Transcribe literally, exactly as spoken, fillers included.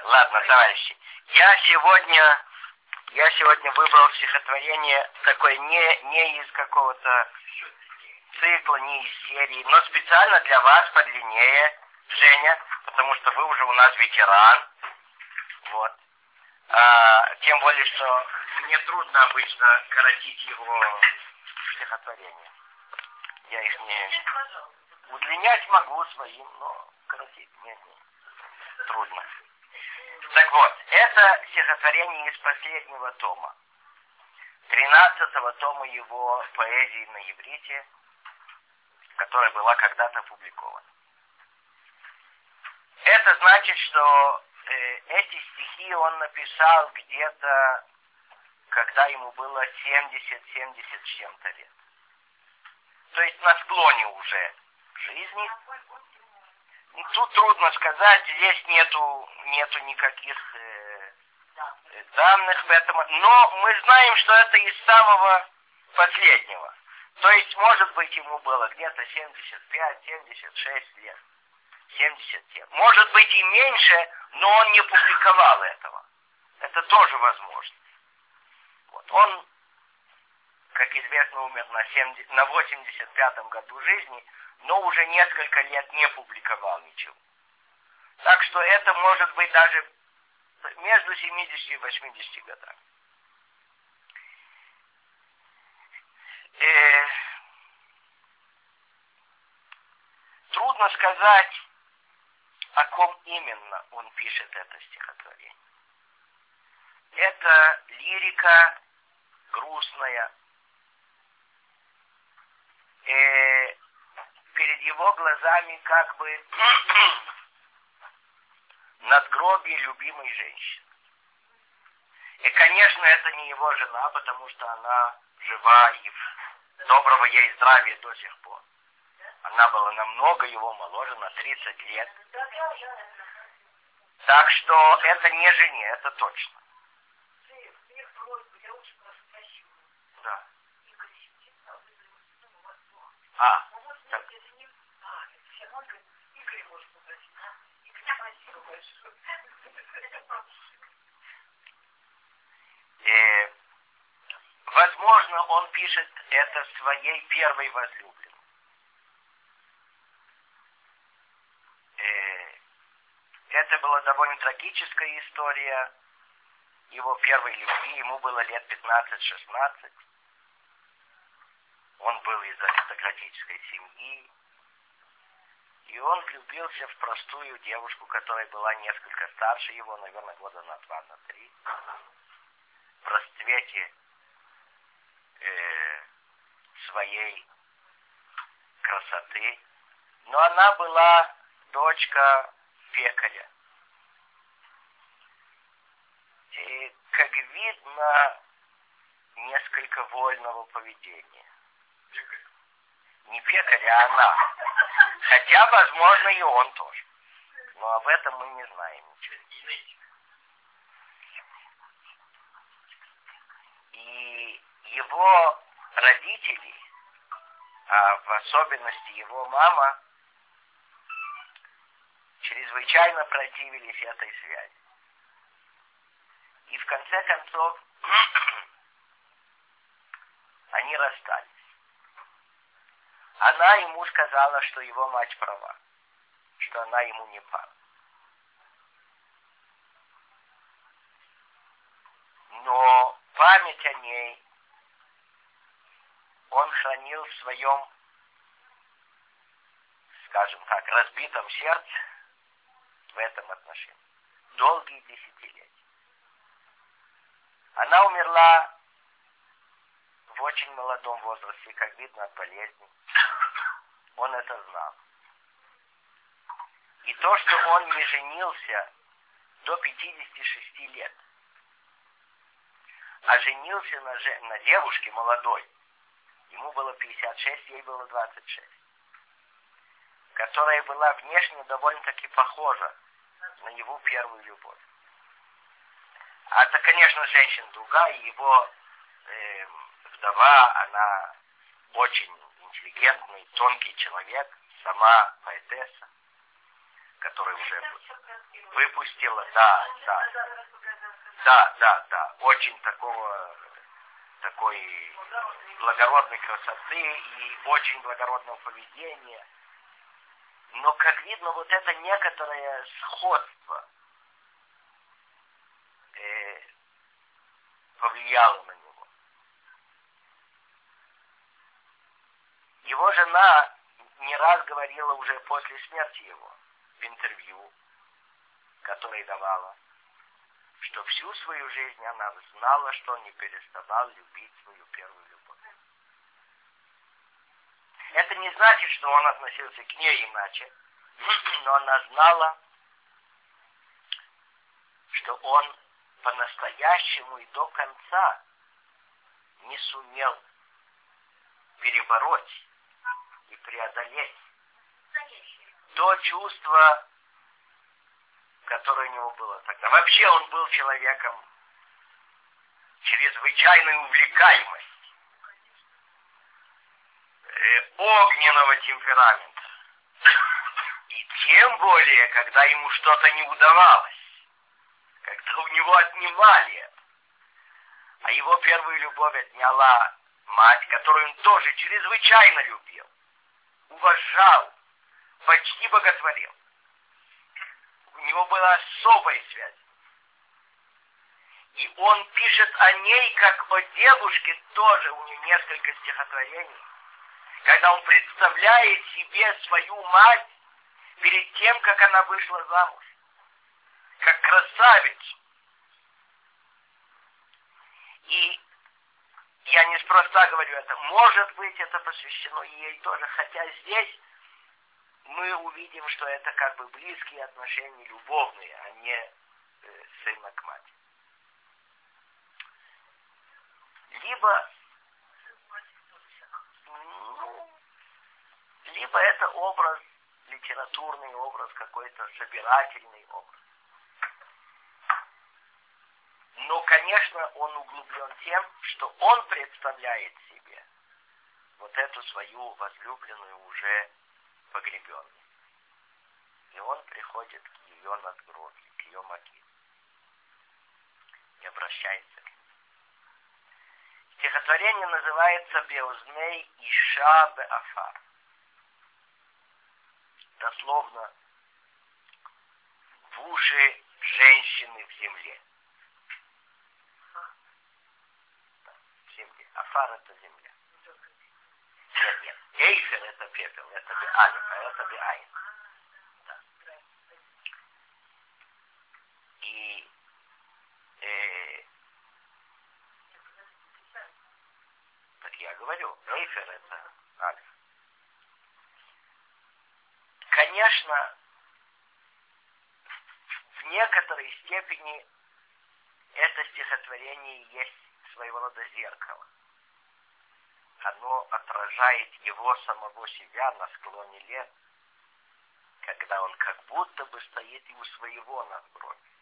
Ладно, товарищи. Я сегодня, я сегодня выбрал стихотворение такое не, не из какого-то цикла, не из серии, но специально для вас подлиннее, Женя, потому что вы уже у нас ветеран. Вот. А, тем более, что мне трудно обычно коротить его стихотворение. Я их не... Удлинять могу своим, но коротить нет, нет. Трудно. Так вот, это стихотворение из последнего тома. тринадцатого тома его поэзии на иврите, которая была когда-то опубликована. Это значит, что э, эти стихи он написал где-то, когда ему было семьдесят-семьдесят с чем-то лет. То есть на склоне уже жизни. И тут трудно сказать, здесь нету, нету никаких э, данных в этом. Но мы знаем, что это из самого последнего. То есть, может быть, ему было где-то семьдесят пять семьдесят шесть лет. семьдесят семь. Может быть и меньше, но он не публиковал этого. Это тоже возможно. Вот. Он, как известно, умер на, семьдесят, на восемьдесят пятом году жизни, но уже несколько лет не публиковал ничего. Так что это может быть даже между семидесятью и восьмидесятью годами. Э, трудно сказать, о ком именно он пишет это стихотворение. Это лирика грустная. Э, перед его глазами как бы надгробие любимой женщины. И, конечно, это не его жена, потому что она жива и доброго ей здравия до сих пор. Она была намного его моложе, на тридцать лет. Так что это не жене, это точно. Да. А, так. Э, возможно, он пишет это своей первой возлюбленной. Э, это была довольно трагическая история его первой любви. Ему было лет пятнадцать-шестнадцать. Он был из аристократической семьи. И он влюбился в простую девушку, которая была несколько старше его, наверное, года на два, на три. В расцвете э, своей красоты. Но она была дочка пекаря. И, как видно, несколько вольного поведения. Не пекарь, а она. Хотя, возможно, и он тоже. Но об этом мы не знаем ничего. И его родители, а в особенности его мама, чрезвычайно противились этой связи. И в конце концов они расстались. Она ему сказала, что его мать права, что она ему не пара. Но память о ней он хранил в своем, скажем так, разбитом сердце в этом отношении долгие десятилетия. Она умерла в очень молодом возрасте, как видно, от болезни. Он это знал. И то, что он не женился до пятидесяти шести лет, а женился на, же... на девушке молодой, ему было пятьдесят шесть, ей было двадцать шесть, которая была внешне довольно-таки похожа на его первую любовь. А это, конечно, женщина другая, его э, вдова, она очень интеллигентный, тонкий человек, сама поэтесса. которая уже выпустила, да, да, да, да, да, очень такого, такой благородной красоты и очень благородного поведения. Но, как видно, вот это некоторое сходство э, повлияло на него. Его жена не раз говорила уже после смерти его в интервью, которое давала, что всю свою жизнь она знала, что он не переставал любить свою первую любовь. Это не значит, что он относился к ней иначе, но она знала, что он по-настоящему и до конца не сумел перебороть и преодолеть то чувство, которое у него было тогда. Вообще он был человеком чрезвычайной увлекаемости, э, огненного темперамента. И тем более, когда ему что-то не удавалось, когда у него отнимали это. А его первую любовь отняла мать, которую он тоже чрезвычайно любил, уважал, почти боготворил. У него была особая связь. И он пишет о ней, как о девушке, тоже у него несколько стихотворений, когда он представляет себе свою мать перед тем, как она вышла замуж, как красавицу. И я неспроста говорю это, может быть, это посвящено ей тоже, хотя здесь мы увидим, что это как бы близкие отношения, любовные, а не э, сына к матери. Либо, ну, либо это образ, литературный образ, какой-то собирательный образ. Но, конечно, он углублен тем, что он представляет себе вот эту свою возлюбленную уже погребенную. И он приходит к ее надгробию, к ее могиле. И обращается к ней. Стихотворение называется «Беозней Иша Беафар». Дословно «в уши женщины в земле». Да, в земле. Афар — это земля. Нет, нет. Эйфер — это пепел, это Беалиф, а это Беайн. Да. И э, так я говорю, Эйфер — это Алиф. Конечно, в некоторой степени это стихотворение есть своего рода зеркало. Оно отражает его самого себя на склоне лет, когда он как будто бы стоит и у своего надгробия.